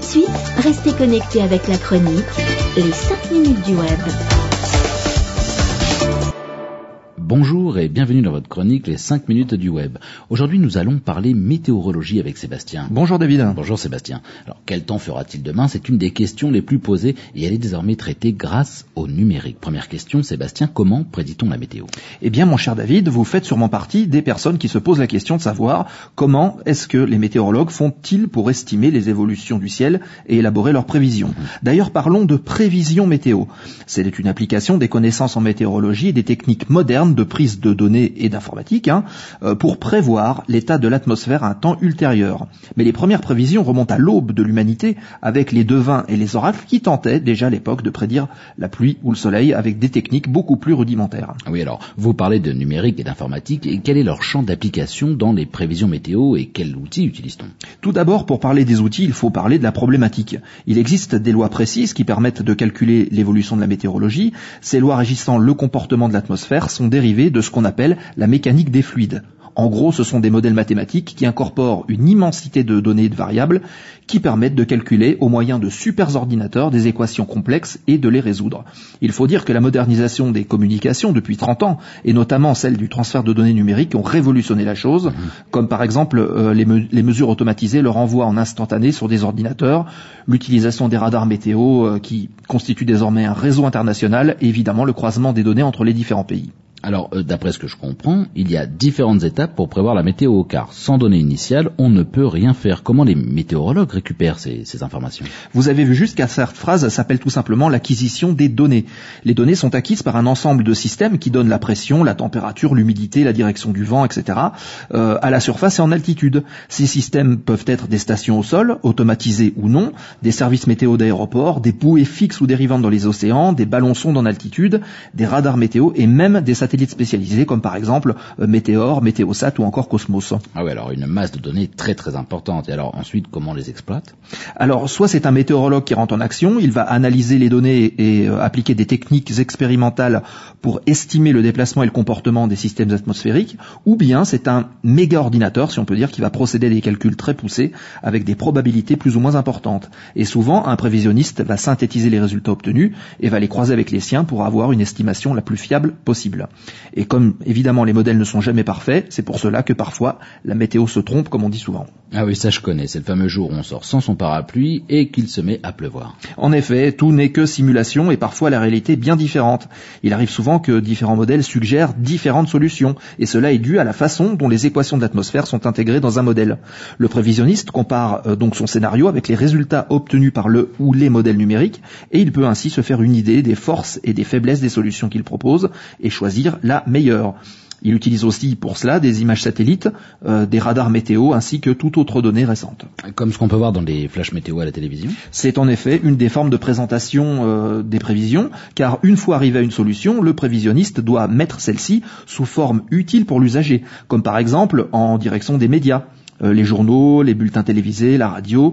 suite, restez connectés avec la chronique Les 5 minutes du web. Bonjour et bienvenue dans votre chronique Les 5 minutes du web. Aujourd'hui, nous allons parler météorologie avec Sébastien. Bonjour David. Bonjour Sébastien. Alors, quel temps fera-t-il demain? C'est une des questions les plus posées et elle est désormais traitée grâce au numérique. Première question, Sébastien, comment prédit-on la météo? Eh bien, mon cher David, vous faites sûrement partie des personnes qui se posent la question de savoir comment est-ce que les météorologues font-ils pour estimer les évolutions du ciel et élaborer leurs prévisions. D'ailleurs, parlons de prévision météo. C'est une application des connaissances en météorologie et des techniques modernes de prise de données et d'informatique pour prévoir l'état de l'atmosphère à un temps ultérieur. Mais les premières prévisions remontent à l'aube de l'humanité avec les devins et les oracles qui tentaient déjà à l'époque de prédire la pluie ou le soleil avec des techniques beaucoup plus rudimentaires. Oui, alors, vous parlez de numérique et d'informatique, et quel est leur champ d'application dans les prévisions météo et quels outils utilise-t-on? Tout d'abord, pour parler des outils, il faut parler de la problématique. Il existe des lois précises qui permettent de calculer l'évolution de la météorologie. Ces lois régissant le comportement de l'atmosphère sont dérivées de ce qu'on appelle la mécanique des fluides. En gros, ce sont des modèles mathématiques qui incorporent une immensité de données et de variables qui permettent de calculer au moyen de superordinateurs des équations complexes et de les résoudre. Il faut dire que la modernisation des communications depuis 30 ans, et notamment celle du transfert de données numériques, ont révolutionné la chose, comme par exemple les mesures automatisées, le renvoi en instantané sur des ordinateurs, l'utilisation des radars météo qui constituent désormais un réseau international et évidemment le croisement des données entre les différents pays. Alors, d'après ce que je comprends, il y a différentes étapes pour prévoir la météo, car sans données initiales, on ne peut rien faire. Comment les météorologues récupèrent ces informations? Vous avez vu juste qu'à cette phrase s'appelle tout simplement l'acquisition des données. Les données sont acquises par un ensemble de systèmes qui donnent la pression, la température, l'humidité, la direction du vent, etc. À la surface et en altitude. Ces systèmes peuvent être des stations au sol, automatisées ou non, des services météo d'aéroports, des bouées fixes ou dérivantes dans les océans, des ballons sondes en altitude, des radars météo et même des satellites spécialisés comme par exemple Météor, Météosat ou encore Cosmos. Ah oui, alors une masse de données très très importante. Et alors ensuite, comment on les exploite? Alors soit c'est un météorologue qui rentre en action, il va analyser les données et appliquer des techniques expérimentales pour estimer le déplacement et le comportement des systèmes atmosphériques, ou bien c'est un méga ordinateur, si on peut dire, qui va procéder à des calculs très poussés avec des probabilités plus ou moins importantes. Et souvent, un prévisionniste va synthétiser les résultats obtenus et va les croiser avec les siens pour avoir une estimation la plus fiable possible. Et comme évidemment les modèles ne sont jamais parfaits, c'est pour cela que parfois la météo se trompe, comme on dit souvent. Ah oui, ça je connais, c'est le fameux jour où on sort sans son parapluie et qu'il se met à pleuvoir. En effet, tout n'est que simulation et parfois la réalité est bien différente. Il arrive souvent que différents modèles suggèrent différentes solutions et cela est dû à la façon dont les équations de l'atmosphère sont intégrées dans un modèle. Le prévisionniste compare donc son scénario avec les résultats obtenus par le ou les modèles numériques et il peut ainsi se faire une idée des forces et des faiblesses des solutions qu'il propose et choisir la meilleure. Il utilise aussi pour cela des images satellites, des radars météo ainsi que toute autre donnée récente. Comme ce qu'on peut voir dans les flashs météo à la télévision? C'est en effet une des formes de présentation des prévisions, car une fois arrivé à une solution, le prévisionniste doit mettre celle-ci sous forme utile pour l'usager, comme par exemple en direction des médias. Les journaux, les bulletins télévisés, la radio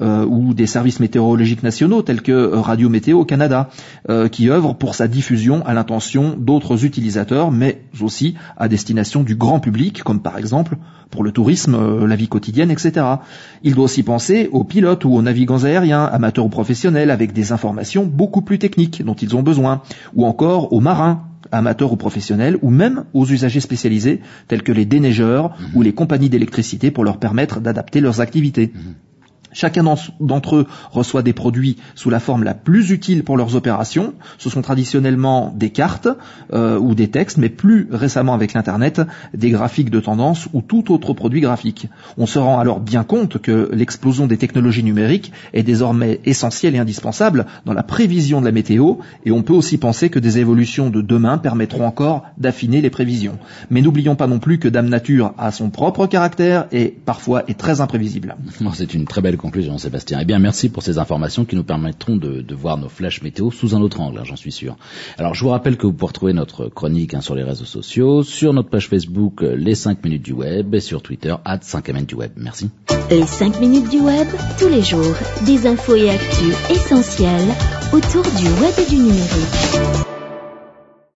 ou des services météorologiques nationaux tels que Radio Météo au Canada qui œuvrent pour sa diffusion à l'intention d'autres utilisateurs mais aussi à destination du grand public comme par exemple pour le tourisme, la vie quotidienne, etc. Il doit aussi penser aux pilotes ou aux navigants aériens, amateurs ou professionnels avec des informations beaucoup plus techniques dont ils ont besoin ou encore aux marins amateurs ou professionnels, ou même aux usagers spécialisés tels que les déneigeurs ou les compagnies d'électricité pour leur permettre d'adapter leurs activités. Chacun d'entre eux reçoit des produits sous la forme la plus utile pour leurs opérations. Ce sont traditionnellement des cartes ou des textes, mais plus récemment avec l'Internet, des graphiques de tendance ou tout autre produit graphique. On se rend alors bien compte que l'explosion des technologies numériques est désormais essentielle et indispensable dans la prévision de la météo, et on peut aussi penser que des évolutions de demain permettront encore d'affiner les prévisions. Mais n'oublions pas non plus que Dame Nature a son propre caractère et parfois est très imprévisible. C'est une très belle conclusion, Sébastien. Eh bien, merci pour ces informations qui nous permettront de voir nos flashs météo sous un autre angle, j'en suis sûr. Alors, je vous rappelle que vous pouvez retrouver notre chronique sur les réseaux sociaux, sur notre page Facebook, les 5 minutes du web, et sur Twitter, @5mn du web. Merci. Les 5 minutes du web, tous les jours, des infos et actus essentielles autour du web et du numérique.